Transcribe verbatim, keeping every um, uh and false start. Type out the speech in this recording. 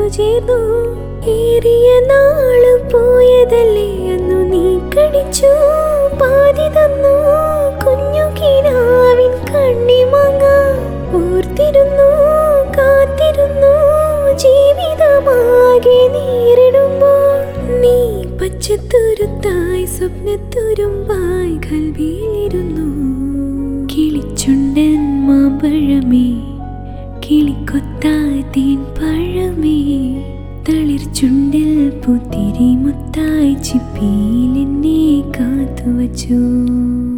ചേർന്നു. ഏറിയ നാള് പോയതല്ലേ അന്നു നീ കടിച്ചു പാതി തന്നു. കുഞ്ഞു കിനാവിൻ കണ്ണിമങ്ങ ഓർത്തിരുന്നു കാത്തിരുന്നു. ജീവിതമാകെ നേരിടുമ്പോൾ നീ പച്ചത്തുരുത്തായി സ്വപ്നത്തുരുമ്പായി കൽവിയിലിരുന്നു. കിളിച്ചുണ്ടൻ മാമ്പഴമേ കിളിക്കൊത്തായി തേൻ പഴമേ തളിർച്ചുണ്ടിൽ പുത്തിരി മുത്തായി ചിപ്പിയിൽ എന്നെ കാത്തുവച്ചു.